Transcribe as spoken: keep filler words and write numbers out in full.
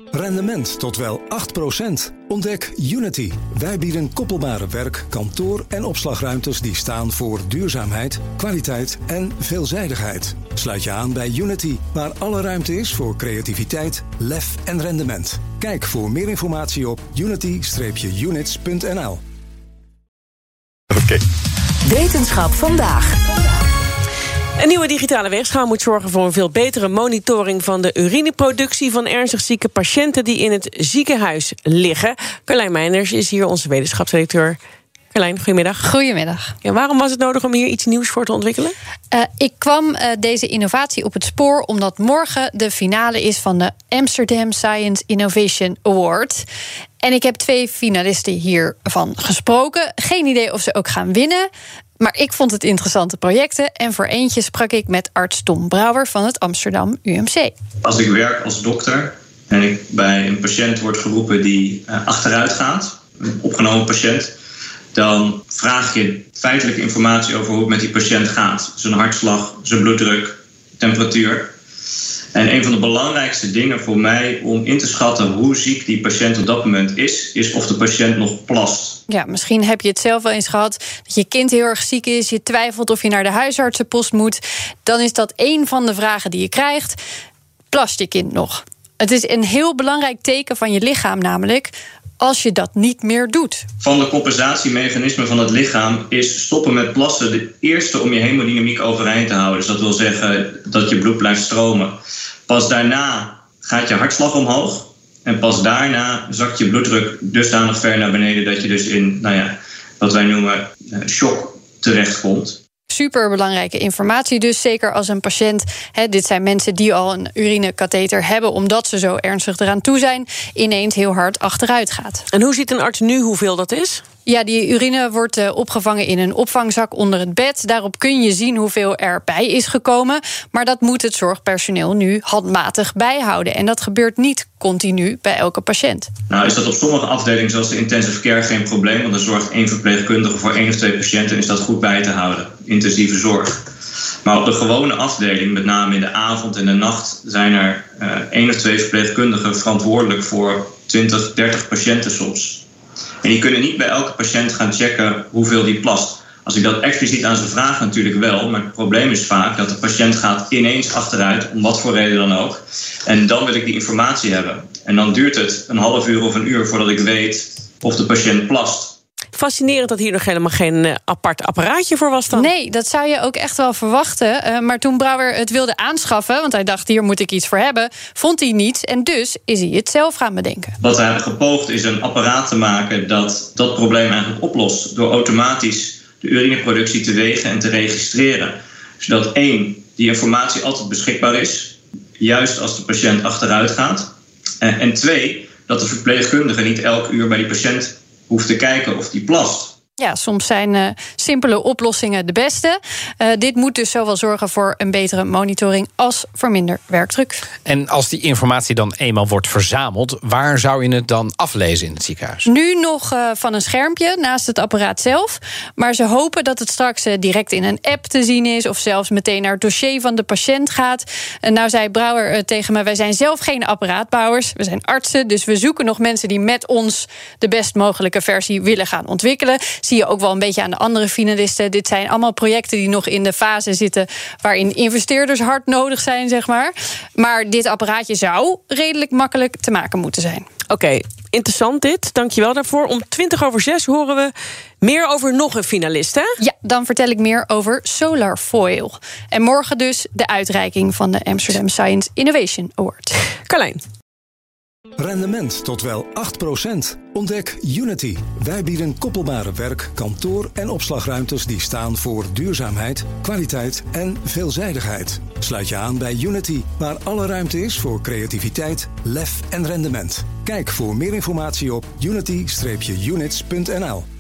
Rendement tot wel acht procent. Ontdek Unity. Wij bieden koppelbare werk, kantoor en opslagruimtes die staan voor duurzaamheid, kwaliteit en veelzijdigheid. Sluit je aan bij Unity, waar alle ruimte is voor creativiteit, lef en rendement. Kijk voor meer informatie op unity units punt n l. Oké. Okay. Wetenschap vandaag. Een nieuwe digitale weegschaal moet zorgen voor een veel betere monitoring van de urineproductie van ernstig zieke patiënten die in het ziekenhuis liggen. Carlijn Meijners is hier, onze wetenschapsredacteur. Carlijn, goedemiddag. Goedemiddag. Ja, waarom was het nodig om hier iets nieuws voor te ontwikkelen? Uh, ik kwam uh, deze innovatie op het spoor omdat morgen de finale is van de Amsterdam Science Innovation Award. En ik heb twee finalisten hiervan gesproken. Geen idee of ze ook gaan winnen. Maar ik vond het interessante projecten. En voor eentje sprak ik met arts Tom Brouwer van het Amsterdam U M C. Als ik werk als dokter en ik bij een patiënt word geroepen die uh, achteruit gaat, een opgenomen patiënt, dan vraag je feitelijke informatie over hoe het met die patiënt gaat. Zijn hartslag, zijn bloeddruk, temperatuur. En een van de belangrijkste dingen voor mij om in te schatten hoe ziek die patiënt op dat moment is, is of de patiënt nog plast. Ja, misschien heb je het zelf wel eens gehad dat je kind heel erg ziek is, je twijfelt of je naar de huisartsenpost moet. Dan is dat één van de vragen die je krijgt. Plast je kind nog? Het is een heel belangrijk teken van je lichaam namelijk, als je dat niet meer doet. Van de compensatiemechanismen van het lichaam is stoppen met plassen de eerste om je hemodynamiek overeind te houden. Dus dat wil zeggen dat je bloed blijft stromen. Pas daarna gaat je hartslag omhoog. En pas daarna zakt je bloeddruk dusdanig ver naar beneden dat je dus in, nou ja, wat wij noemen shock terechtkomt. Superbelangrijke informatie dus, zeker als een patiënt, hè, dit zijn mensen die al een urinekatheter hebben omdat ze zo ernstig eraan toe zijn, ineens heel hard achteruit gaat. En hoe ziet een arts nu hoeveel dat is? Ja, die urine wordt uh, opgevangen in een opvangzak onder het bed. Daarop kun je zien hoeveel erbij is gekomen. Maar dat moet het zorgpersoneel nu handmatig bijhouden. En dat gebeurt niet continu bij elke patiënt. Nou is dat op sommige afdelingen zoals de intensive care geen probleem. Want er zorgt één verpleegkundige voor één of twee patiënten en is dat goed bij te houden. Intensieve zorg. Maar op de gewone afdeling, met name in de avond en de nacht, zijn er uh, één of twee verpleegkundigen verantwoordelijk voor twintig, dertig patiënten soms. En die kunnen niet bij elke patiënt gaan checken hoeveel die plast. Als ik dat expliciet aan ze vraag natuurlijk wel. Maar het probleem is vaak dat de patiënt gaat ineens achteruit, om wat voor reden dan ook. En dan wil ik die informatie hebben. En dan duurt het een half uur of een uur voordat ik weet of de patiënt plast. Fascinerend dat hier nog helemaal geen uh, apart apparaatje voor was dan. Nee, dat zou je ook echt wel verwachten. Uh, maar toen Brouwer het wilde aanschaffen, want hij dacht hier moet ik iets voor hebben, vond hij niets en dus is hij het zelf gaan bedenken. Wat we hebben gepoogd is een apparaat te maken dat dat probleem eigenlijk oplost door automatisch de urineproductie te wegen en te registreren. Zodat één, die informatie altijd beschikbaar is, juist als de patiënt achteruit gaat. En, en twee, dat de verpleegkundige niet elk uur bij die patiënt hoeft te kijken of die plast. Ja, soms zijn uh, simpele oplossingen de beste. Uh, dit moet dus zowel zorgen voor een betere monitoring als voor minder werkdruk. En als die informatie dan eenmaal wordt verzameld, waar zou je het dan aflezen in het ziekenhuis? Nu nog uh, van een schermpje naast het apparaat zelf. Maar ze hopen dat het straks uh, direct in een app te zien is of zelfs meteen naar het dossier van de patiënt gaat. En nou zei Brouwer uh, tegen me, wij zijn zelf geen apparaatbouwers. We zijn artsen, dus we zoeken nog mensen die met ons de best mogelijke versie willen gaan ontwikkelen. Zie je ook wel een beetje aan de andere finalisten. Dit zijn allemaal projecten die nog in de fase zitten waarin investeerders hard nodig zijn, zeg maar. Maar dit apparaatje zou redelijk makkelijk te maken moeten zijn. Oké, okay, interessant dit. Dankjewel daarvoor. Om twintig over zes horen we meer over nog een finalist, hè? Ja, dan vertel ik meer over Solar Foil. En morgen dus de uitreiking van de Amsterdam Science Innovation Award. Carlijn. Rendement tot wel acht procent. Ontdek Unity. Wij bieden koppelbare werk, kantoor en opslagruimtes die staan voor duurzaamheid, kwaliteit en veelzijdigheid. Sluit je aan bij Unity, waar alle ruimte is voor creativiteit, lef en rendement. Kijk voor meer informatie op unity units punt n l.